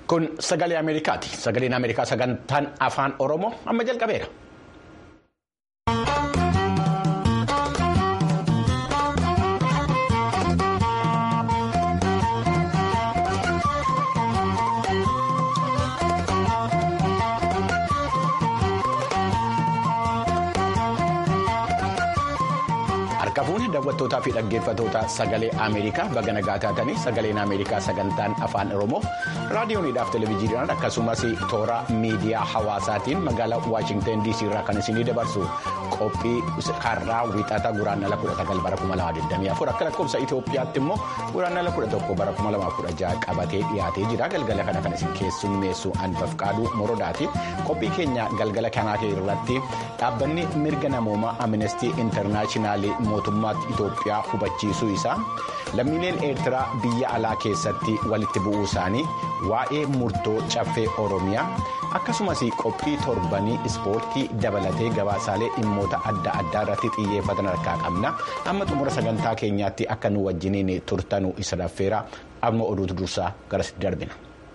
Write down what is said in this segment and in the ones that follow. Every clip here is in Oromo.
Kun sagalee Ameerikaati. Sagaleen Ameerikaa sagantaan afaan Oromoo amma jalqabeera. Harkafuun daawwattootaa fi dhaggeeffattoota sagalee Ameerikaa baga nagaa taatanii sagaleen Ameerikaa sagantaan afaan Oromoo raadiyooniidhaaf televezyiidhaan akkasumas toora miidiyaa hawaasaatiin magaalaa Waashingtan DC irraa kan isinii dabarsu qophii har'aa wixata guraandhala 19 bara 2024 akka lakkoofsa Itoophiyaatti immoo guraandhala 11 bara 2016 qabatee dhiyaatee jira. Galgala kana kan isin keessummeessu Anbafqaaduu Morodaati. Qophii keenya galgala kanaa irratti dhaabbanni mirga namoomaa Amnestii Intarnaashinaali mootummaa Itoophiyaa hubachiisuu isaa lammiileen Eertiraa biyya alaa keessatti walitti bu'uu isaanii waa'ee murtoo caffee Oromiyaa akkasumas qophii torbanii ispoortii dabalatee gabaasaalee dhimmoota adda addaa irratti xiyyeeffatan harkaa qabna. Amma xumura sagantaa keenyaatti akka nu wajjiniin turtanuu isa dhaffeera. Amma oduutu dursaa garasitti darbina.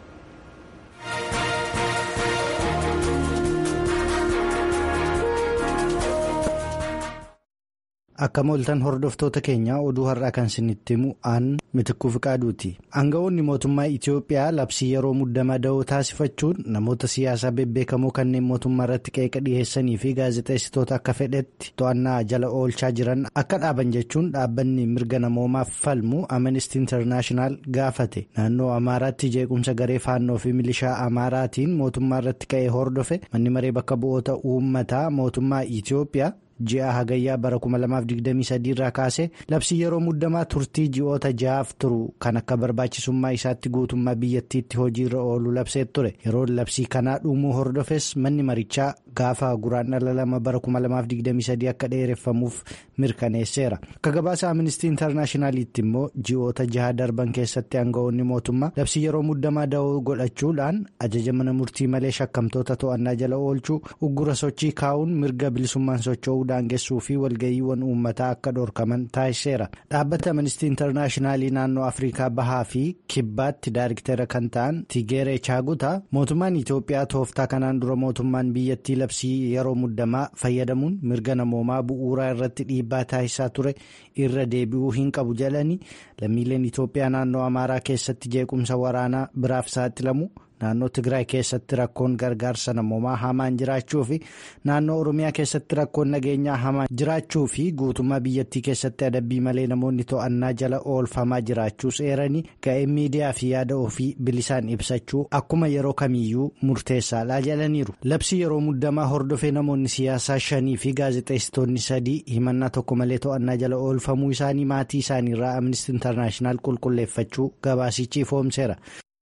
Akka mooltan hordoftoota keenya oduu har'aa kan isinitti himu aan Mitikkuu Fiqaaduuti. Aangawoonni mootummaa Itoophiyaa labsii yeroo muddamaa da'oo taasifachuun namoota siyaasaa bebbeekamoo kanneen mootummaa irratti qeeqa dhiyeessanii fi gaazexeessitoota akka fedhetti to'annaa jala oolchaa jiran akka dhaaban jechuun dhaabbanni mirga namoomaaf falmu Amnesty International gaafate. Naannoo Amaaraatti jeequmsa garee faannoo fi milishaa Amaaraatiin mootummaa irratti ka'ee hordofe manni maree bakka bu'oota uummataa mootummaa Itoophiyaa. Ji'a hagayyaa bara 2023 irraa kaasee labsii yeroo muddamaa turtii ji'oota 6 turu kan akka barbaachisummaa isaatti guutummaa biyyattiitti hojiirra oolu labsee ture. Yeroo labsii kanaa dhumuu hordofes manni marichaa gaafa guraandhala 2 bara 2023 akka dheereffamuuf mirkaneesseera. Akka gabaasa Amnestii Intarnaashinaaliitti immoo ji'oota 6 darban keessatti aangawoonni mootummaa labsii yeroo muddamaa da'oo godhachuudhaan ajaja mana murtii malee shakkamtoota to'annaa jala oolchuu uggura sochii kaa'uun mirga bilisummaan socho'uu daangessuu fi walga'iiwwan uummataa akka dhorkaman taasiseera. Dhaabbata Amnestii Intarnaashinaalii naannoo Afrikaa Bahaa fi Kibbaatti daariktera kan ta'an Tigeeree Chaagutaa mootummaan Itoophiyaa tooftaa kanaan dura mootummaan biyyattii labsii yeroo muddamaa fayyadamuun mirga namoomaa bu'uuraa irratti dhiibbaa taasisaa ture irra deebi'uu hin qabu jedhanii lammiileen Itoophiyaa naannoo Amaaraa keessatti jeequmsa waraanaa biraaf saaxilamu. Naannoo Tigraay keessatti rakkoon gargaarsa namoomaa hamaan jiraachuu fi naannoo Oromiyaa keessatti rakkoon nageenyaa hamaan jiraachuu fi guutummaa biyyattii keessatti adabbii malee namoonni to'annaa jala oolfamaa jiraachuus eeranii ga'ee miidiyaa fi yaada ofii bilisaan ibsachuu akkuma yeroo kamiyyuu murteessaadha jedhaniiru. Labsii yeroo muddamaa hordofee namoonni siyaasaa 5 fi gaazexeessitoonni 3 himannaa tokko malee to'annaa jala oolfamuu isaanii maatii isaaniirraa Amnesty International qulqulleeffachuu gabaasichi ifoomseera.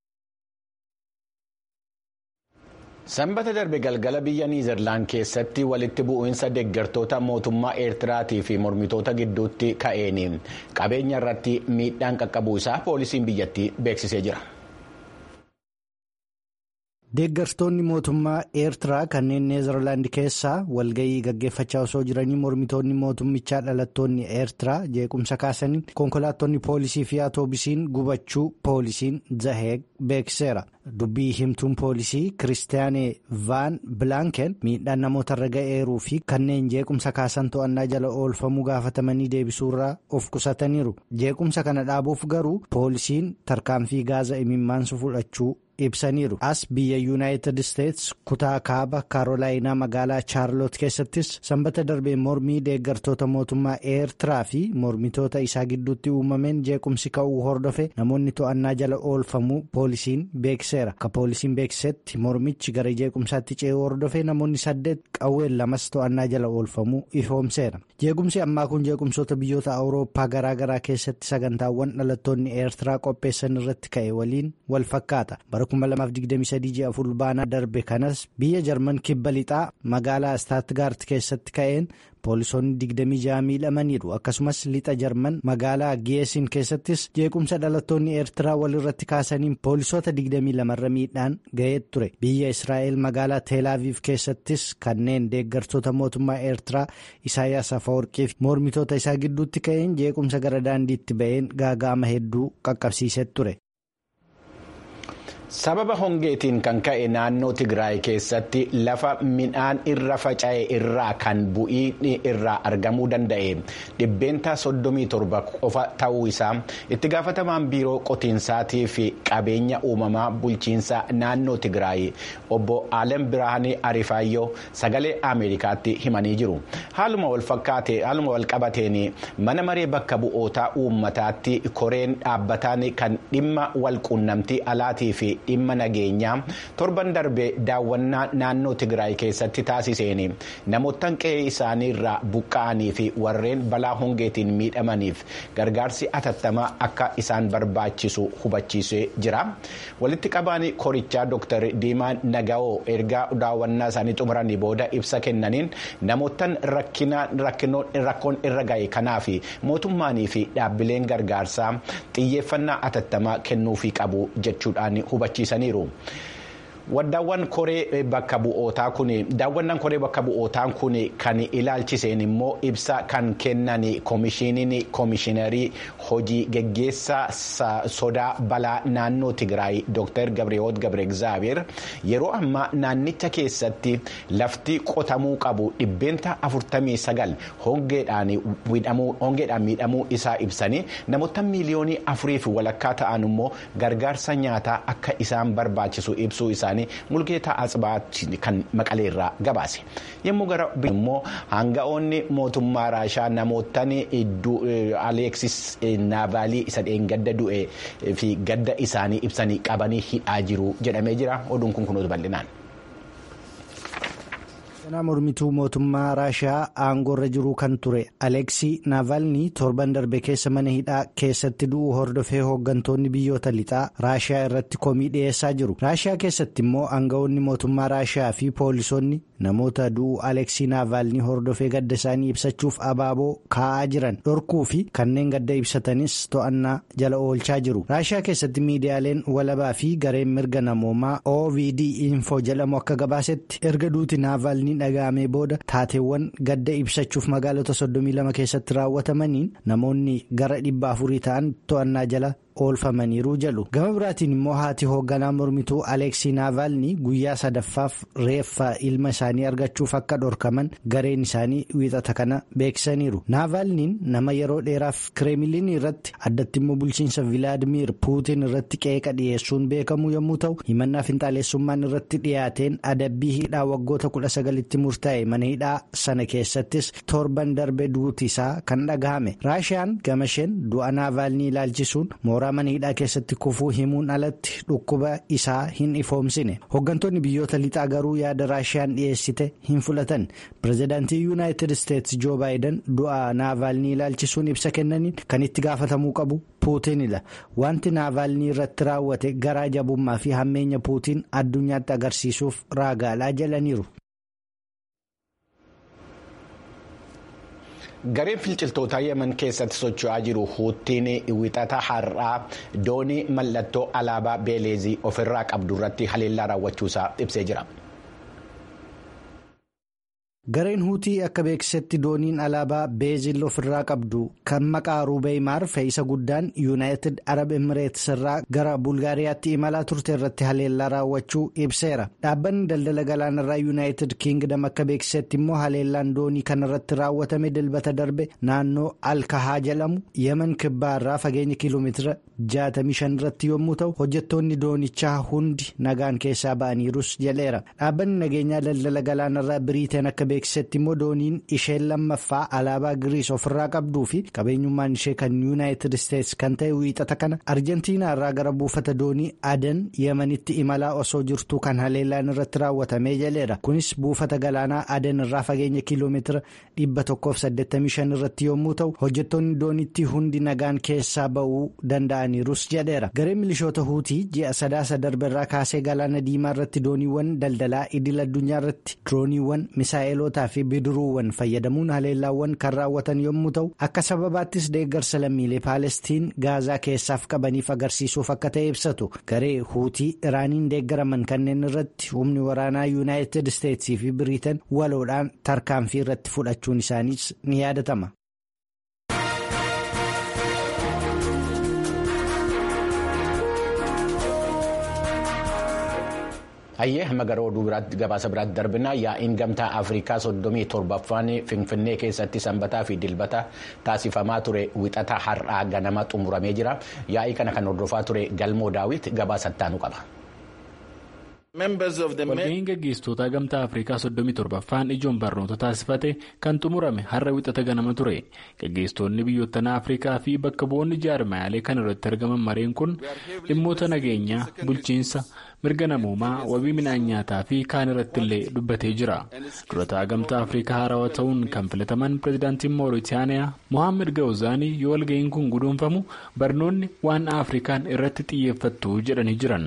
Sanbata darbe galgala biyya Niizerlaand keessatti walitti bu'insa deeggartoota mootummaa Eertiraatii fi mormitoota gidduutti ka'een qabeenya irratti miidhaan qaqqabuu isaa poolisiin biyyattii beeksisee jira. Deeggartoonni mootummaa Eertiraa kanneen Neezerlaand keessaa walga'ii gaggeeffachaa osoo jiranii mormitoonni mootummichaa dhalattoonni Eertiraa jeequmsa kaasaniin konkolaattonni poolisii fi atoobisiin gubachuu poolisiin Zaheeg beeksiseera. Dubbii himtuun poolisii Kiristaanee Vaan Bilaanken miidhaan namoota irra ga'eeruu fi kanneen jeequmsa kaasan to'annaa jala oolfamuu gaafatamanii deebisuurraa of qusataniiru. Jeequmsa kana dhaabuuf garuu poolisiin tarkaanfii gaaza imimmaansu fudhachuu ibsaniiru. As biyya Yuunaayitid Isteets kutaa kaaba Kaarolaayinaa magaalaa Chaarloot keessattis sanbata darbee mormii deeggartoota mootummaa Eertiraa fi mormitoota isaa gidduutti uumameen jeequmsi ka'uu hordofe namoonni to'annaa jala oolfamuu poolisiin beeksiseera. Akka poolisiin beeksisetti mormichi gara jeequmsaatti ce'uu hordofe namoonni 8 qawween 2 to'annaa jala oolfamuu ifoomseera. Jeequmsi ammaa kun jeequmsoota biyyoota Awurooppaa garaagaraa keessatti sagantaawwan dhalattoonni Eertiraa qopheessan irratti ka'e waliin wal fakkaata. 2023 ji'a fulbaanaa darbe kanas biyya Jarman kibba lixaa magaalaa Staatgaart keessatti ka'een poolisoonni 26 miidhamaniiru. Akkasumas lixa Jarman magaalaa Giyeesiin keessattis jeequmsa dhalattoonni Eertiraa walirratti kaasaniin poolisoota 22 irra miidhaan ga'ee ture. Biyya Israa'el magaalaa Teelaaviif keessattis kanneen deeggartoota mootummaa Eertiraa Isaayyaas Afeworqii fi mormitoota isaa gidduutti ka'een jeequmsa gara daandiitti ba'een gaaga'ama hedduu qaqqabsiisee ture. Sababa hongeetiin kan ka'e naannoo Tigraay keessatti lafa midhaan irra faca'e irraa kan bu'iin irraa argamuu danda'e dhibbeentaa 37 qofa ta'uu isaa itti gaafatamaan biiroo qotiinsaatii fi qabeenya uumamaa bulchiinsa naannoo Tigraay obbo Alem Biraanii Arifaayyoo sagalee Ameerikaatti himanii jiru. Haaluma walqabateen mana maree bakka bu'ootaa uummataatti koreen dhaabbataan kan dhimma walquunnamtii alaatii fi dhimma nageenyaa torban darbee daawwannaa naannoo Tigraay keessatti taasiseen namoottan qe'ee isaanii irraa buqqa'anii fi warreen balaa hongeetiin miidhamaniif gargaarsi atattamaa akka isaan barbaachisu hubachiisee jira. Walitti qabaan korichaa Dr. Diimaa Naga'oo ergaa daawwannaa isaanii xumuranii booda ibsa kennaniin namoottan rakkoon irra ga'e kanaaf mootummaanii fi dhaabbileen gargaarsaa xiyyeeffannaa atattamaa kennuufii qabu jechuudhaan hubachiisaniiru. Daawwannaan koree bakka bu'ootaa kun kan ilaalchiseen immoo ibsa kan kennan koomishiinarii hojii geggeessaa sodaa balaa naannoo Tigraay Dr. Gabriyoot Gabreegzaabeer yeroo ammaa naannicha keessatti lafti qotamuu qabu dhibbeentaa 49 hongeedhaan miidhamuu isaa ibsanii namoota miliyoonii 4.2 ta'an immoo gargaarsa nyaataa akka isaan barbaachisu ibsuu isaa. Mulgeetaa Asbaatti kan Maqalee irraa gabaase yommuu gara immoo hanga'oonni mootummaa Raashaa namoottan Aleeksis Naavaalii isa gadda du'e fi gadda isaanii ibsanii qabanii hidhaa jiru jedhamee jira. Oduun kun kunuutu bal'inaan. Mormituu mootummaa Raashaa aangoorra jiru kan ture Aleeksii Naavaalnii torban darbe keessa mana hidhaa keessatti du'uu hordofee hooggantoonni biyyoota lixaa Raashaa irratti komii dhiyeessaa jiru. Raashaa keessatti immoo aangawoonni mootummaa Raashaa fi poolisoonni namoota du'uu Aleeksii Naavaalnii hordofee gadda isaanii ibsachuuf abaaboo kaa'aa jiran dhorkuu fi kanneen gadda ibsatanis to'annaa jala oolchaa jiru. Raashaa keessatti miidiyaaleen walabaa fi gareen mirga namoomaa OVD Info jedhamu akka gabaasetti erga duuti Naavaalnii dhagaamee booda taateewwan gadda ibsachuuf magaalota 32 keessatti raawwatamaniin namoonni gara 400 ta'an to'annaa jala oolfamaniiru jedhu. Gama biraatiin immoo haati hoogganaa mormituu Aleeksii Naavaalnii guyyaa sadaffaaf reeffa ilma isaanii argachuuf akka dhorkaman gareen isaanii wiixata kana beeksisaniiru. Naavaalniin nama yeroo dheeraaf Kireemiliin irratti addatti immoo bulchiinsa Vilaadimiir Puutiin irratti qeeqa dhiyeessuun beekamu yommuu ta'u himannaa finxaalessummaan irratti dhiyaateen adabbii hidhaa waggoota 19tti murtaa'e mana hidhaa sana keessattis torban darbe duuti isaa kan dhagahame. Raashiyaan gamasheen du'a Naavaalnii ilaalchisuun mana hidhaa keessatti kufuu himuun alatti dhukkuba isaa hin ifoomsine. Hooggantoonni biyyoota lixaa garuu yaada Raashiyaan dhiyeessite hin fudhatan. Pireezidaantii Yuunaayitid Isteetsi Joo Baayiden du'a Naavaalnii ilaalchisuun ibsa kennaniin kan itti gaafatamuu qabu Puutiinidha. Wanti Naavaalnii irratti raawwate garaa jabummaa fi hammeenya Puutiin addunyaatti agarsiisuuf raagaadhaa jedhaniiru. Gareen finciltoota Yemen keessatti socho'aa jiru Huuttiin wixata har'aa doonii mallattoo alaabaa Beeleezii ofirraa qabdu irratti haleellaa raawwachuusaa ibsee jira. Gareen Huutii akka beeksisetti dooniin alaabaa Beezil ofirraa qabdu kan maqaa Rubeeymaar fe'isa guddaan Yuunaayitid Arab Emireetsi irraa gara Bulgaariyaatti imalaa turte irratti haleellaa raawwachuu ibseera. Dhaabbanni daldala galaanarraa Yuunaayitid Kiingdam akka beeksisetti immoo haleellaan doonii kanarratti raawwatame dilbata darbe naannoo Alkahaa jedhamu Yemen kibbaa irraa fageenya kiiloomeetira 65 irratti yommuu ta'u hojjettoonni doonichaa hundi nagaan keessaa ba'aniirus jedheera. Dhaabbanni nageenyaa daldala galaanarraa Biriiteen akka beeksisetti immoo dooniin isheen lammaffaa alaabaa Giriis ofirraa qabduu fi qabeenyummaan ishee kan Yuunaayitid Isteetsi kan ta'e wiixata kana Arjentiinaa irraa gara buufata doonii Aden Yemenitti imalaa osoo jirtu kan haleellaan irratti raawwatamee jedheera. Kunis buufata galaanaa Aden irraa fageenya kiiloomeetira 185 irratti yommuu ta'u hojjettoonni doonitti hundi nagaan keessaa ba'uu danda'aniirus jedheera. Gareen milishoota Huutii ji'a sadaasa darbe irraa kaasee galaana diimaa irratti dooniiwwan daldalaa idil addunyaa irratti dirooniiwwan misaa'elotaa fi bidiruuwwan fayyadamuun haleellaawwan kan raawwatan yommuu ta'u akka sababaattis deeggarsa lammiilee Paalestiin Gaazaa keessaaf qabaniif agarsiisuuf akka ta'e ibsatu. Garee Huutii Iraaniin deeggaraman kanneen irratti humni waraanaa Yuunaayitid Isteetsii fi Biriiteen waloodhaan tarkaanfii irratti fudhachuun isaaniis ni yaadatama. Hayyee hamma gara oduu biraatti gabaasa biraatti darbina yaa'iin gamtaa Afrikaa 37ffaan Finfinnee keessatti sanbataa fi dilbata taasifamaa ture wixata har'aa ganama xumuramee jira. Yaa'ii kana kan hordofaa ture Galmoo Daawit gabaasa ittaanu qaba. Walga'iin gaggeessitoota gamtaa Afrikaa 37ffaan ijoon barnoota taasifate kan xumurame har'a wixata ganama ture. Gaggeessitoonni biyyoottan Afrikaa fi bakka bu'oonni jaarmayaalee kan irratti argaman mareen kun dhimmoota nageenyaa, bulchiinsa, mirga namoomaa, wabii midhaan nyaataa fi kaan irratti illee dubbatee jira. Durataa gamtaa Afrikaa haarawaa ta'uun kan filataman pireezidaantiin Mooritaaniyaa Mohaammed Gawuzaanii yoo walga'iin kun guduunfamu barnoonni waan Afrikaan irratti xiyyeeffattu jedhanii jiran.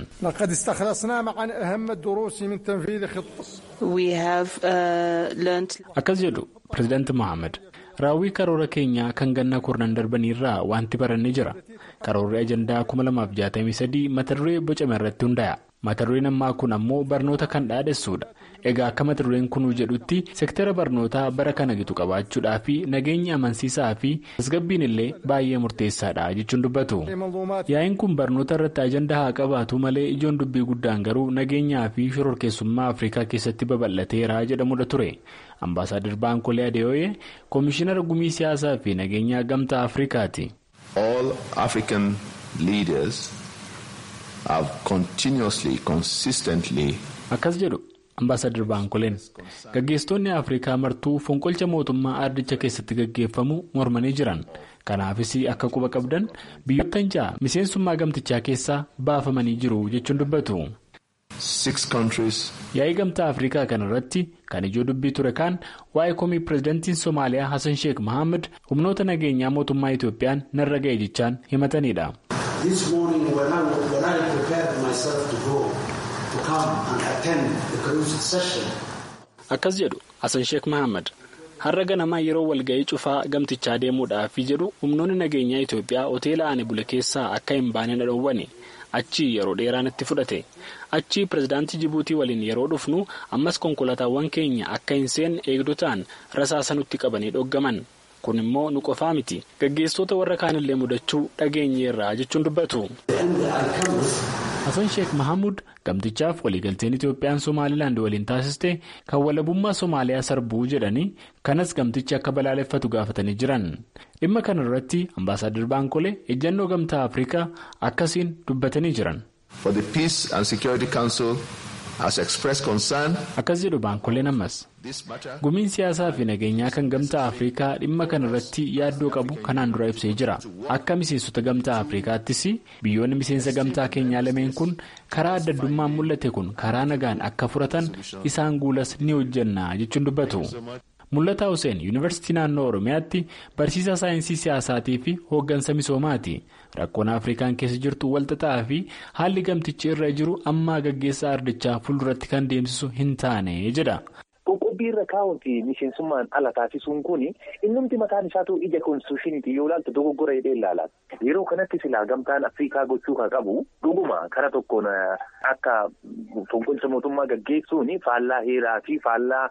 Akkas jedhu pireezidaanti Mohaammed. Raawwii karoora keenyaa kan ganna kurnan darbaniirraa wanti barannee jira. Karoorri ajandaa 2063 mata duree bocame irratti hundaa'a. Mata dureen ammaa kun ammoo barnoota kan dhaadessuudha. Egaa akka mata dureen kunuu jedhutti sektara barnootaa bara kana gitu qabaachuudhaa fi nageenya amansiisaa fi tasgabbiin illee baay'ee murteessaadha jechuun dubbatu. Yaa'iin kun barnoota irratti ajandaa haa qabaatu malee ijoon dubbii guddaan garuu nageenyaa fi shororkeessummaa Afrikaa keessatti babal'ateera jedhamudha ture. Ambaasaadar Baankolee Adeeooyee Koomishinara Gumii Siyaasaa fi Nageenyaa Gamtaa Afrikaati. All African leaders have consistently. Akkas jedhu Ambaasaadar Baankoleen gaggeessitoonni Afrikaa martuu fonqolcha mootummaa ardicha keessatti gaggeeffamu mormanii jiran. Kanaafis akka quba qabdan biyyoottan ja'a miseensummaa gamtichaa keessaa baafamanii jiru jechuun dubbatu. 6 countries. Yaa'ii gamtaa Afrikaa kanarratti kan ijoo dubbii ture kaan waa'ee komii pireezidantiin Somaaliyaa Hassan Sheikh Mohaammed humnoota nageenyaa mootummaa Itoophiyaan narra ga'e jechaan himatanidha. Akkas jedhu Hassan Sheikh Mohaammed. Har'a ganamaa yeroo walga'ii cufaa gamtichaa deemuudhaaf jedhu humnoonni nageenyaa Itoophiyaa hoteela Aanee Bule keessaa akka hin baane dhoowwane. Achi yeroo dheeraan itti fudhate. Achi pireezidaantii Jibuutii waliin yeroo dhufnu ammas konkolaataawwan keenya akka hin seenne eegdotaan rasaasa nutti qabanii dhoggaman. Kun immoo nu qofaa miti. Gaggeessitoota warra kaanillee mudachuu dhageenyeerraa jechuun dubbatu. Hassan Sheikh Mahamuud gamtichaaf waliigalteen Itoophiyaan Somaalilaand waliin taasiste kan walabummaa Somaaliyaa sarbuu jedhanii kanas gamtichi akka balaaleffatu gaafatanii jiran. Dhimma kana irratti Ambaasaadar Baankolee ejjannoo gamtaa Afrikaa akkasiin dubbatanii jiran. For the Peace and Security Council has expressed concern. Akkas jedhu Baankoleen ammas. Gumiin siyaasaa fi nageenyaa kan gamtaa Afrikaa dhimma kana irratti yaaddoo qabu kanaan dura ibsee jira. Akka miseensota gamtaa Afrikaattis biyyoonni miseensa gamtaa keenyaa lameen kun karaa adda addummaan mul'ate kun karaa nagaan akka furatan isaan guulas ni hojjenna jechuun dubbatu. Mul'ataa Hussein Yuunivarsiitii Naannoo Oromiyaatti barsiisaa saayinsii siyaasaatii fi hooggansa misoomaati. Rakkoon Afrikaan keessa jirtu walxaxaa fi haalli gamtichi irra jiru ammaa gaggeessaa ardichaa fuulduratti kan deemsisu hin taane jedha. Qoqqobbii irra kaa'uuti miseensummaan ala taasisuun kuni innumti mataan isaatu ija konstitushiniiti yoo ilaaltu dogoggora jedhee ilaala. Yeroo kanatti silaa gamtaan Afrikaa gochuu kan qabu dhuguma karaa tokkoon akka fonqolcha mootummaa gaggeessuun faallaa heeraa fi faallaa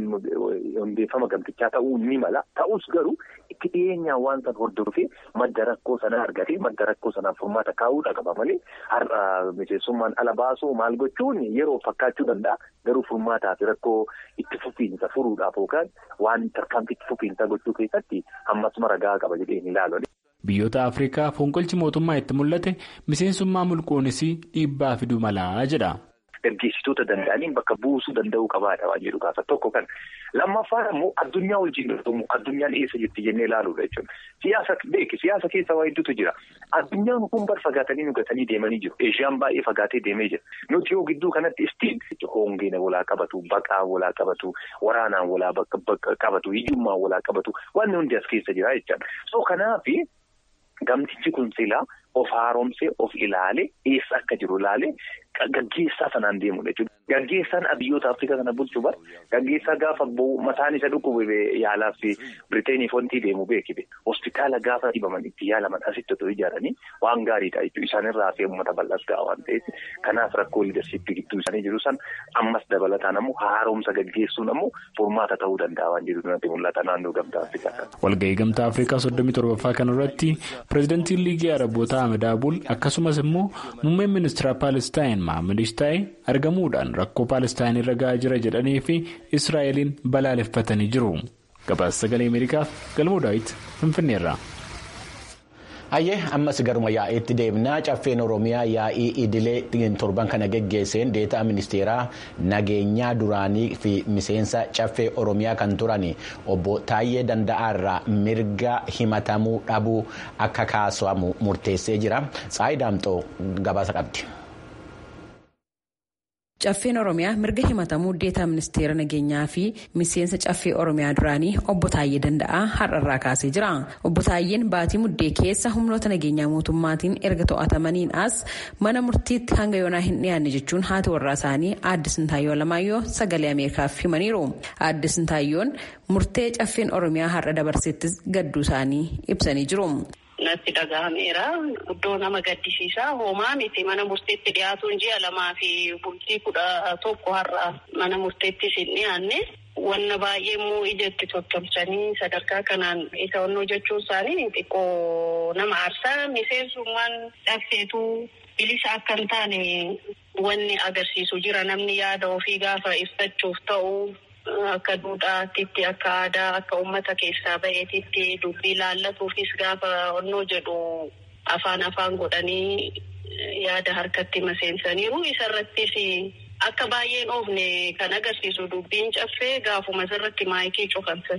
hundeeffama gamtichaa ta'uu ni mala. Ta'us garuu itti dhiyeenyaan waan san hordofee madda rakkoo sana argatee madda rakkoo sanaaf furmaata kaa'uudha qaba malee har'a miseensummaan ala baasuu maal gochuun yeroo fakkaachuu danda'a. Garuu furmaataa fi rakkoo itti fufiinsa furuudhaaf yookaan waan tarkaanfii itti fufiinsa gochuu keessatti ammas maragaa qaba jedhee ni ilaalu. Biyyoota Afrikaa fonqolchi mootummaa itti mul'ate miseensummaa mulquunis dhiibbaa fiduu malaa jedha. Gaggeessitoota danda'aniin bakka buusuu danda'uu qabaadha waan jedhu gaafa tokko kan lammaffaan immoo addunyaa wajjin dorgomu addunyaan eessa jirti jennee ilaaluudha jechuudha. Siyaasa keessa waa hedduutu jira. Addunyaan kun bar fagaatanii nu gatanii deemanii jiru. Eeshiyaan baay'ee fagaatee deemee jira. Nuti yoo gidduu kanatti istiin hoongeen walaa qabatu, baqaan walaa qabatu, waraanaan walaa qabatu, hiyyummaan walaa qabatu waan hundi as keessa jira jechuudha. So kanaafi gamtichi kun silaa of haaromsee of ilaale eessa akka jiru ilaale gaggeessaa sanaan deemudha jechuudha. Gaggeessaan biyyoota Afrikaa kana bulchuu bara gaggeessaa gaafa mataan isa dhukkube yaalaaf Biriteeniif wanti deemu beekide hospitaala gaafa dhibaman itti yaalaman asitti otoo ijaaranii waan gaariidha jechuudha. Isaanirraa fi uummata bal'aas ga'a waan ta'eef kanaaf rakkoo liidarshiippii gidduu isaanii jiru san ammas dabalataan ammoo haaromsa gaggeessuun ammoo furmaata ta'uu danda'a waan jedhu natti mul'ata naannoo gamtaa Afrikaa. Walga'ii gamtaa Afrikaa 37ffaa kanarratti pireezidantiin liigii Arabootaa Ahmed Abul akkasumas immoo muummeen ministeera Paalestaan Mahammadis ta'e argamuudhaan rakkoo Paalestaan irra gahaa jira jedhanii fi Israa'eliin balaaleffatanii jiru. Gabaasa sagalee Ameerikaaf Galmoo Daawit Finfinneerraa. Hayyee ammas garuma yaa'iitti deemnaa caffeen Oromiyaa yaa'ii idilee torban kana geggeesseen deetaa ministeeraa nageenyaa duraanii fi miseensa caffee Oromiyaa kan turan obbo Taayyee Danda'aarraa mirga himatamuu dhabuu akka kaasamu murteessee jira. Tsaayi Daamxoo gabaasa qabdi. Caffeen Oromiyaa mirga himatamuu deetaa ministeera nageenyaa fi miseensa caffee Oromiyaa duraanii obbo Taayyee Danda'aa har'arraa kaasee jira. Obbo Taayyeen baatii muddee keessa humnoota nageenyaa mootummaatiin erga to'atamaniin as mana murtiitti hanga yoonaa hin dhiyaanne jechuun haati warraa isaanii Aadde Sintaayyoo Alamaayyoo sagalee Ameerikaaf himaniiru. Aadde Sintaayyoon murtee caffeen Oromiyaa har'a dabarsettis gadduu isaanii ibsanii jiru. Natti dhagahameera. Guddoo nama gaddisiisaa. Hoomaa miti mana murteetti dhiyaatuun ji'a 2 fi bultii 11 har'a mana murteetti hin dhiyaanne. Wanna baay'ee immoo ijatti tottolchanii sadarkaa kanaan isa onnoo jechuun isaanii xiqqoo nama aarsaa miseensummaan dhabseetu bilisa akka hin taane wanni agarsiisu jira. Namni yaada ofii gaafa ibsachuuf ta'u. Akka duudhaatitti akka aadaa akka uummata keessaa ba'eetitti dubbii laallatuufis gaafa onnoo jedhu afaan godhanii yaada harkatti maseensaniiru. Isarrattis akka baay'een oofne kan agarsiisu dubbiin caffee gaafuma isarratti maayikii cufamsan.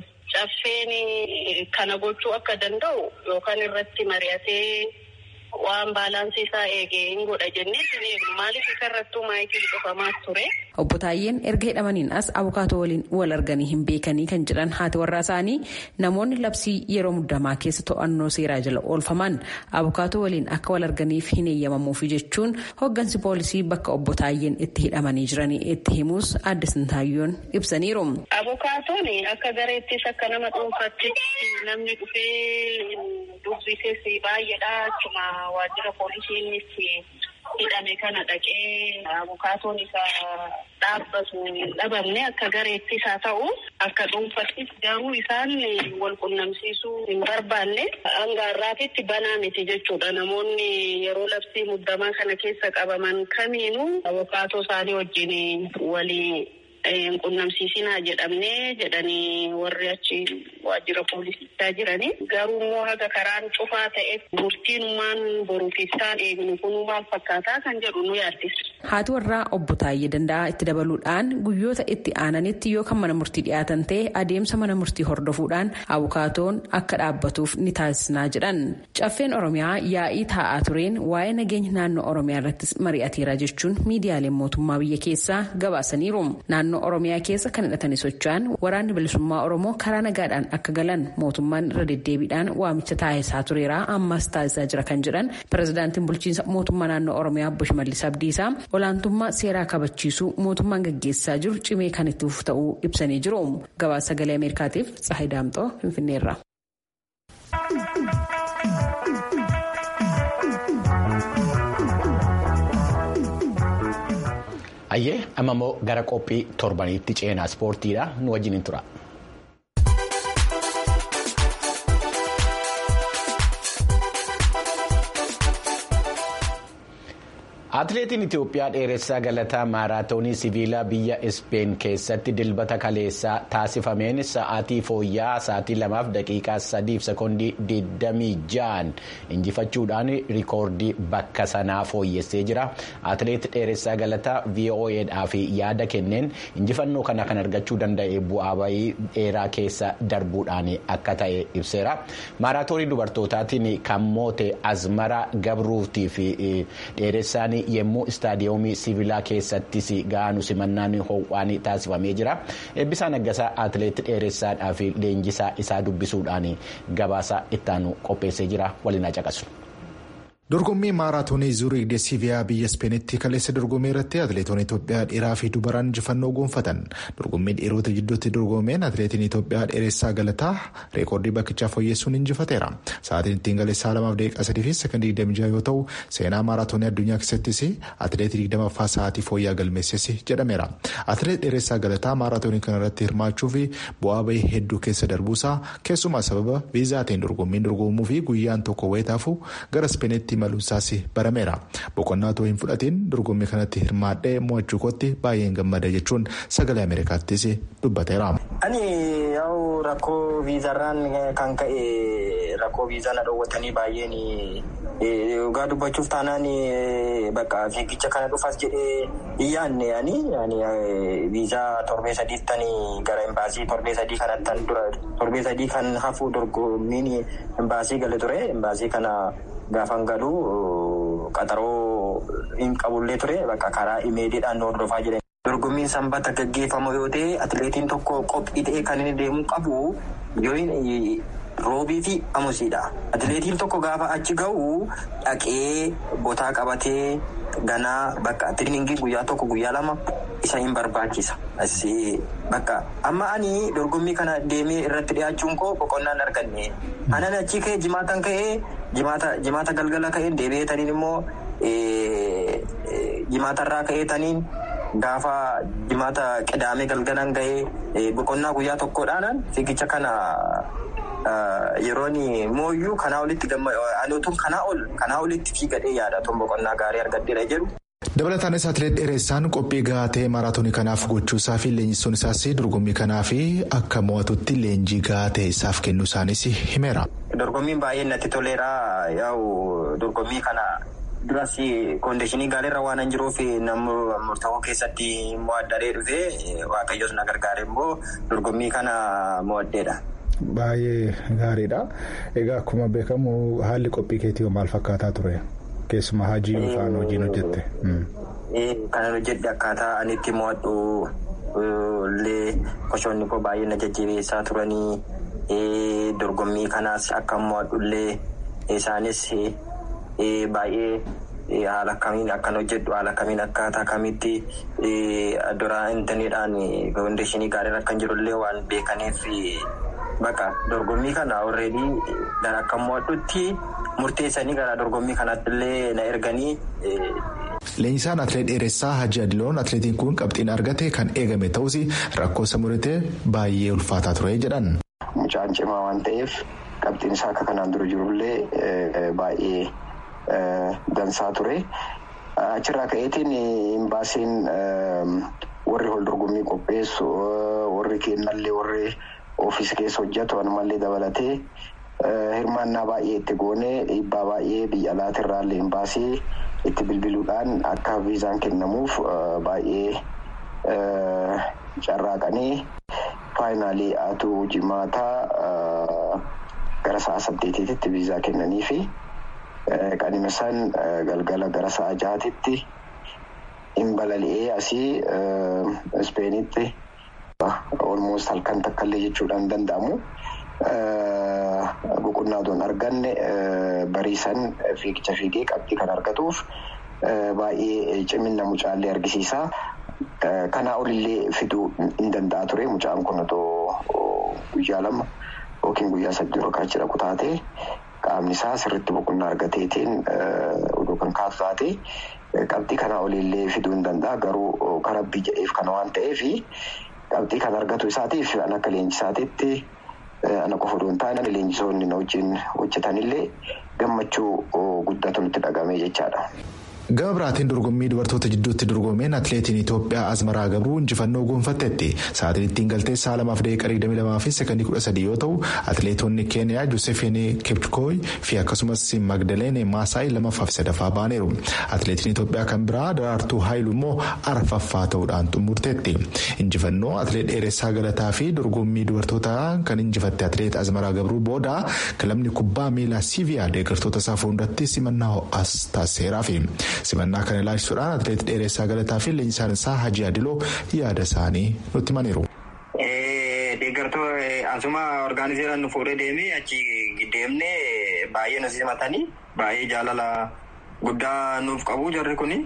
Caffeen kana gochuu akka danda'u yookaan irratti mari'atee waan baalaansii isaa eegee hin godha jennee maaliif isarrattuu maayikii cufamaa ture. Obbo Taayyeen erga hidhamaniin as abukaatoo waliin wal arganii hin beekanii kan jedhan haati warraa isaanii namoonni labsii yeroo muddamaa keessa to'annoo seeraa jala oolfaman abukaatoo waliin akka wal arganiif hin eeyyamamuufi jechuun hoggansi poolisii bakka obbo Taayyeen itti hidhamanii jiranii itti himuus Aadde Sintaayyoon ibsaniiru. Abukaatoon akka gareettis akka nama dhuunfaatti namni dhufee dubbisees baay'eedha. Achuma waajjira poolisiinis hidhame kana dhaqee abukaatoon isaa dhaabbatu dhabamne akka gareettis haa ta'u akka dhuunfattis garuu isaan wal qunnamsiisuu hin barbaanne hanga har'aatitti banaa miti jechuudha. Namoonni yeroo labsii muddamaa kana keessa qabaman kamiinuu abukaatoo isaanii wajjin walii qunnamsiisinaa jedhanii warri achi waajjira poolisichaa jiranii garuu immoo haga karaan cufaa ta'e murtiinumaan boruufisaan eegnu kun maal fakkaataa kan jedhu nu yaaddisa. Haati warraa obbo Taayyee Danda'aa itti dabaluudhaan guyyoota itti aananitti yoo kan mana murtii dhiyaatan ta'e adeemsa mana murtii hordofuudhaan abukaatoon akka dhaabbatuuf ni taasisnaa jedhan. Caffeen Oromiyaa yaa'ii taa'aa tureen waa'ee nageenya naannoo Oromiyaa irrattis mari'ateera jechuun miidiyaaleen mootummaa biyya keessaa gabaasaniiru. Naannoo Oromiyaa keessa kan hidhatanii socho'an waraanni bilisummaa Oromoo karaa nagaadhaan akka galan mootummaan irra deddeebiidhaan waamicha taasisaa tureera ammas taasisaa jira kan jedhan pirezidaantiin bulchiinsa mootummaa naannoo Oromiyaa Obbo Shimallis Abdiisaa olaantummaa seeraa kabachiisuu mootummaan gaggeessaa jiru cimee kan itti fufu ta'uu ibsanii jiru. Gabaasa sagalee Ameerikaatiif Tsahayi Daamxoo Finfinneerra. Hayyee amma immoo gara qophii torbaniitti ceenaa ispoortiidha nu wajjin tura. Atileetiin Itoophiyaa dheeressaa galataa maaraatoonii sibiilaa biyya Ispeen keessatti dilbata kaleessaa taasifameen sa'aatii fooyya'aa sa'aatii 2 daqiiqaa 3 sekoondii 26 injifachuudhaan riikoordii bakka sanaa fooyyessee jira. Atileet dheeressaa galataa VOA'dhaaf yaada kenneen injifannoo kana kan argachuu danda'e bu'aa bayii dheeraa keessa darbuudhaan akka ta'e ibseera. Maaraatoonii dubartootaatiin kan moote Azmara Gabruutii fi dheeressaan yemmuu istaadiyoomii sibiilaa keessattis ga'aanu simannaan ho'aan taasifamee jira. Eebbisaa Naggasaa atileet dheeressaadhaa fi leenjisaa isaa dubbisuudhaan gabaasa ittaanu qopheessee jira. Waliin caqasu. Dorgommii maaraatoonii Zuuriik de Siiviyaa biyya Ispeenitti kaleessa dorgommii irratti atileetonni Itoophiyaa dhiiraa fi dubaraan injifannoo gonfatan. Dorgommii dhiirota jidduutti dorgomeen atileetiin Itoophiyaa dheeressaa galataa reekoordii bakkichaa fooyyessuun injifateera. Sa'aatiin ittiin galeessaa 2 daqiiqaa 3 fi sekondii 26 yoo ta'u seenaa maaraatoonii addunyaa keessattis atileetii 20ffaa sa'aatii fooyyaa galmeesses jedhameera. Atileet dheeressaa galataa maaraatoonii kana irratti hirmaachuu fi bu'aa bayii hedduu keessa darbuusaa keessumaa sababa viizaatiin dorgommiin dorgomuu fi guyyaan tokko wayitaafu gara Ispeenitti biyyattii maluunsaas barameera. Boqonnaa otoo hin fudhatiin dorgommii kanatti hirmaadhee mo'achuu kootti baay'een gammada jechuun sagalee Ameerikaattis dubbateera. Ani yaa'u rakkoo viizarraan kan ka'e rakkoo viizaa na dhoowwatanii baay'een dhugaa dubbachuuf taanaan bakka fiigicha kana dhufas jedhee iyyaanne ani viizaa torbee sadiittanii gara imbaasii torbee sadii kanattan dura torbee sadii kan hafu dorgommiin imbaasii gale ture. Imbaasii kana gaafan galu qaxaroo hin qabullee ture bakka karaa imeediidhaan hordofaa jiran. Dorgommiin sanbata gaggeeffamu yoo ta'e atileetiin tokko qophii ta'ee kan inni deemuu qabu yoo roobii fi amusiidha. Atileetiin tokko gaafa achi ga'u dhaqee botaa qabatee ganaa bakka tiriniingii guyyaa tokko guyyaa lama isa hin barbaachisa. Bakka amma ani dorgommii kana deemee irratti dhiyaachuun koo boqonnaan arganne. Anan achi ka'ee jimaatan ka'ee jimaata galgala ka'een deebi'eetaniin immoo jimaatarraa ka'eetaniin gaafa jimaata qidaamee galgalaan ga'ee boqonnaa guyyaa tokkodhaan fiigicha kana yeroon mooyyuu kanaa olitti gammadu kanaa olitti fiigadhee yaada tun boqonnaa gaarii argadheera jedhu. Dabalataanis atileet dheeressaan qophii gahaa ta'e maaraatoonii kanaaf gochuusaa fi leenjisuun isaas dorgommii kanaaf akka mo'atutti leenjii gahaa ta'e isaaf kennuu isaanis himeera. Dorgommiin baay'ee natti toleera. Yaa'u dorgommii kana duras koondiishinii gaariirra waan hin jiruuf murtaa'oo keessatti mo'addaree dhufee waaqayyoos na gargaare immoo dorgommii kana mo'addeedha. Baay'ee gaariidha. Egaa akkuma beekamu haalli qophii keetii maal fakkaataa ture? Keessumaa hajii yookaan hojiin hojjette. Kan hojjette akkaataa ani itti mo'adhu illee qochoonni koo baay'ee na jajjabeessaa turanii dorgommii kanaas akka mo'adhu illee isaanis baay'ee haala akkamiin akkan hojjedhu haala akkamiin akkaataa kamitti duraa intarneedhaan koondiishinii gaariirra akkan jirullee waan beekaniif bakka dorgommii kana already gara akka mo'adhutti murteessanii gara dorgommii kanatti illee na erganii. Leenjisaan atileet dheeressaa Hajji Adiloon atileetiin kun qabxiin argate kan eegame ta'us rakkoo isa mudate baay'ee ulfaataa ture jedhan. Mucaan cimaa waan ta'eef qabxiin isaa akka kanaan dura jirullee baay'ee dansaa ture. Achirraa ka'eetiin imbaasiin warri ol dorgommii qopheessu warri kennallee warri ofiis keessa hojjetu anumallee dabalatee hirmaannaa baay'ee itti goonee dhiibbaa baay'ee biyya alaatirraallee imbaasii itti bilbiluudhaan akka viizaan kennamuuf baay'ee carraaqanii faayinaalii atuu jimaataa gara sa'a 8tti viizaa kennanii fi qanimasaan galgala gara sa'a 6tti hin balali'ee asii ispeenitti almost halkan takkallee jechuudhaan danda'amu. Boqonnaa doon arganne bariisan fiigicha fiigee qabxii kan argatuuf baay'ee cimina mucaallee argisiisa. Kanaa olillee fiduu hin danda'a ture mucaan kun otoo guyyaa 2 yookiin guyyaa 8 rakaachidha kutaatee qaamni isaa sirriitti boqonnaa argateetiin oduu kan kaatu taate qabxii kanaa olillee fiduu hin danda'a. Garuu kan rabbii jedheef kana waan ta'eef qabxii kan argatu isaatiif an akka leenjisaatiitti ana qofa oduun taane leenjisoonni na wajjin hojjetanillee gammachuu guddatu nutti dhagamee jechaadha. Gama biraatiin dorgommii dubartoota jidduutti dorgomeen atileetiin Itoophiyaa Azmaraa Gabruu injifannoo gonfatteetti. Sa'aatiin ittiin galtee sa'a 2:22 fi sekondii 13 yoo ta'u atileetonni Keeniyaa Joosefine Kipkooy fi akkasumas Magdaleene Maasaay 2ffaa fi 3ffaa baaneeru. Atileetiin Itoophiyaa kan biraa Daraartuu Haayilu immoo 4ffaa ta'uudhaan xumurteetti. Injifannoo atileet dheeressaa galataa fi dorgommii dubartootaa kan injifatte atileet Azmaraa Gabruu booda kilabni kubbaa miilaa Siiviyaa deeggartoota isaa fuulduratti simannaa ho'aas taasiseeraa fi simannaa kana ilaalchisuudhaan atileet dheeressaa galataa fi leenjisaan isaa Hajji Adiloo yaada isaanii nutti himaniiru. Deeggartoota asuma orgaanizeeran nu fuudhee deemee achi deemnee baay'ee nu simatanii baay'ee jaalala guddaa nuuf qabu jarri kuni.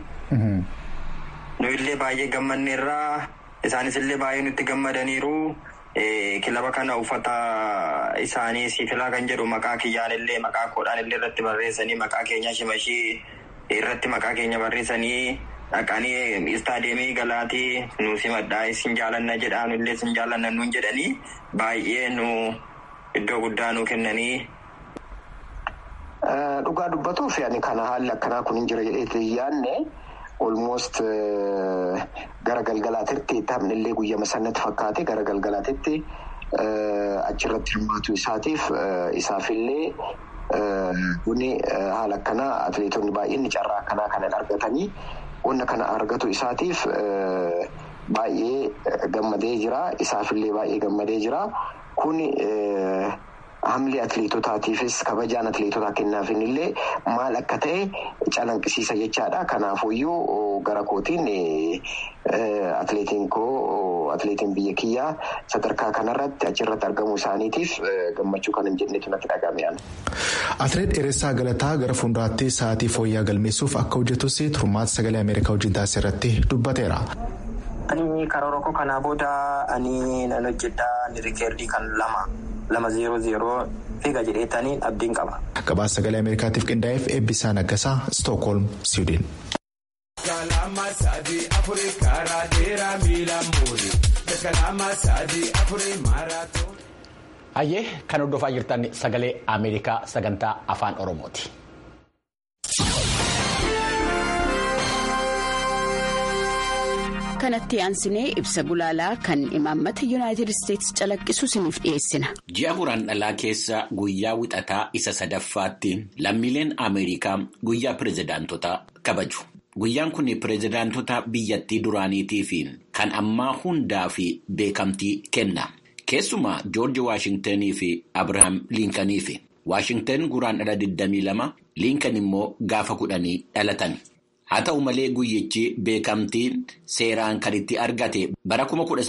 Nu illee baay'ee gammanneerraa isaanis illee baay'ee nutti gammadaniiru. Kilaba kana uffata isaanii siifilaa kan jedhu maqaa kiyyaan illee maqaa koodhaan illee irratti barreessanii maqaa keenya shimashii irratti maqaa keenya barreessanii dhaqanii istaadiyeemii galaatii nu simadhaa isin jaalanna jedhaan illee isin jaalanna nuun jedhanii baay'ee nu iddoo guddaa nu kennanii. Dhugaa dubbatuuf yaani kana haalli akkanaa kun hin jira jedhee yaanne almost gara galgalaatitti taa'amnillee guyyaa sanatti fakkaate gara galgalaatitti achirratti hirmaatu isaafillee kuni haala akkanaa atileetonni baay'een carraa akkanaa kanan argatanii wanna kana argatu isaatiif baay'ee gammadee jira. Isaafillee baay'ee gammadee jira. Kuni hamli atileetotaatiifis kabajaan atileetotaa kennaafillee maal akka ta'e calanqisiisa jechaadha. Kanaafuyyuu gara kootiin atileetiin biyya kiyyaa sadarkaa kanarratti achirratti argamuu isaaniitiif gammachuu kan hin jennetu natti dhaga'ame. Atileet Dheeressaa Galataa gara fuulduraatti sa'aatii fooyyaa galmeessuuf akka hojjetus turmaata sagalee Ameerikaa wajjin taasise irratti dubbateera. Ani karoora koo kanaa booda ani nan hojjedhaa ni rikeerdii kan 2:00 fiiga jedheetanii abdiin qaba. Gabaasa sagalee Ameerikaatiif qindaa'eef Eebbisaa Naggasaa, Stookholm, Siwiidin. Hayyee kan hordofaa jirtan sagalee Ameerikaa sagantaa afaan Oromooti. Kanatti aansinee ibsa gulaalaa kan imaammata Yuunaayitid Isteetsi calaqqisu isiniif dhiyeessina. Ji'a guraandhalaa keessa guyyaa wixataa isa sadaffaatti lammiileen Ameerikaa guyyaa pirezidaantotaa kabaju. Guyyaan kun pirezidaantota biyyattii duraaniitii fi kan ammaa hundaa fi beekamtii kenna. Keessumaa Joorji Waashingtenii fi Abirahaam Liinkanii fi Waashingten guraandhala 22, Liinkan immoo gaafa 10 dhalatan. Haa ta'u malee guyyichi beekamtii seeraan kan itti argate bara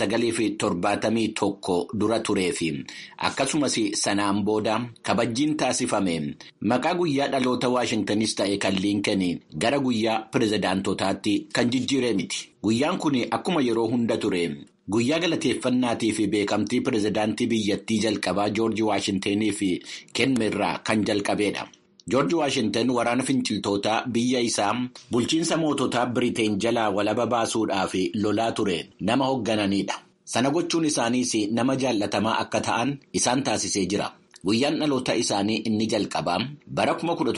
1971 dura turee fi akkasumas sanaan booda kabajjiin taasifame maqaa guyyaa dhaloota Waashingtenis ta'e kan Liinkanii gara guyyaa pirezidaantotaatti kan jijjiiree miti. Guyyaan kun akkuma yeroo hunda ture guyyaa galateeffannaatii fi beekamtii pirezidaantii biyyattii jalqabaa Joorji Waashingtenii fi kennamerraa kan jalqabeedha. Joorji Waashingten waraana finciltootaa biyya isaa bulchiinsa moototaa Biriteen jalaa walaba baasuudhaaf lolaa ture nama hooggananidha. Sana gochuun isaaniis nama jaallatamaa akka ta'an isaan taasisee jira. Guyyaan dhaloota isaanii inni jalqabaa bara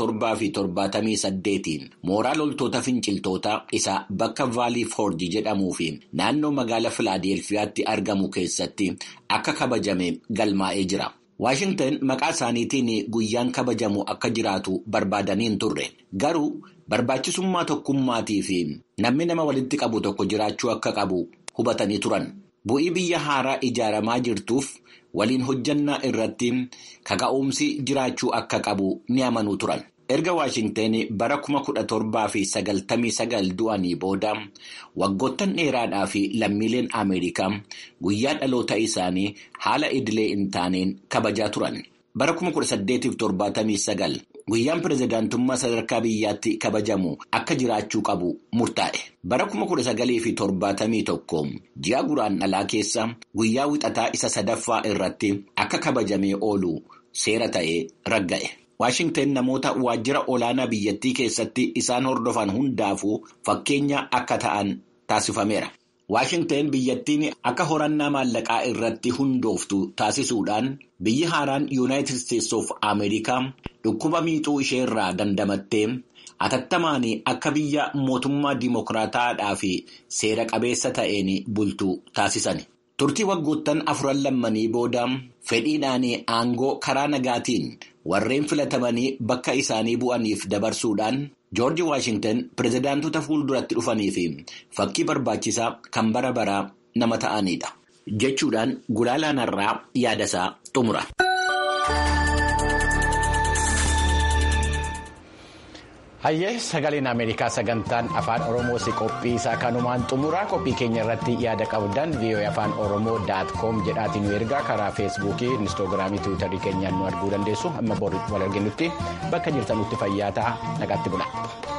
1778 mooraa loltoota finciltootaa isa bakka Vaalii Foorji jedhamuu fi naannoo magaalaa Filaadelfiyaatti argamu keessatti akka kabajame galmaa'ee jira. Waashingten maqaa isaaniitiin guyyaan kabajamu akka jiraatu barbaadanii hin turre. Garuu barbaachisummaa tokkummaatii fi namni nama walitti qabu tokko jiraachuu akka qabu hubatanii turan. Bu'ii biyya haaraa ijaaramaa jirtuuf waliin hojjannaa irratti kaka'umsi jiraachuu akka qabu ni amanuu turan. Erga Waashingten bara 1799 du'anii booda waggoottan dheeraadhaa fi lammiileen Ameerikaa guyyaa dhaloota isaanii haala idilee hin taaneen kabajaa turan. Bara 1879 guyyaan pirezidaantummaa sadarkaa biyyaatti kabajamu akka jiraachuu qabu murtaa'e. Bara 1971 ji'a guraandhalaa keessa guyyaa wixataa isa sadaffaa irratti akka kabajamee oolu seera ta'ee ragga'e. Waashingten namoota waajjira olaanaa biyyattii keessatti isaan hordofan hundaafuu fakkeenya akka ta'an taasifameera. Waashingten biyyattiin akka horannaa maallaqaa irratti hundooftu taasisuudhaan biyyi haaraan Yuunaayitid Isteetsi of Ameerikaa dhukkuba miixuu ishee irraa dandamattee atattamaan akka biyya mootummaa dimokiraataadhaa fi seera qabeessa ta'een bultu taasisan. Turtii waggoottan 4 lammanii booda fedhiidhaan aangoo karaa nagaatiin warreen filatamanii bakka isaanii bu'aniif dabarsuudhaan Joorji Waashingten pirezidaantota fuulduratti dhufanii fi fakkii barbaachisaa kan bara baraa nama ta'anidha. Jechuudhaan gulaalaan irraa yaadasaa xumura. Hayyee sagaleen Ameerikaa sagantaan afaan Oromoo qophii isaa kanumaan xumuraa. Qophii keenya irratti yaada qabdan voafaanoromoo.com jedhaatiin nu ergaa karaa feesbuukii, inistoogiraamii, tiwiitarii keenyaan nu arguu dandeessu. Amma boru wal arginutti bakka jirtanutti fayyaa ta'a. Nagaatti bula.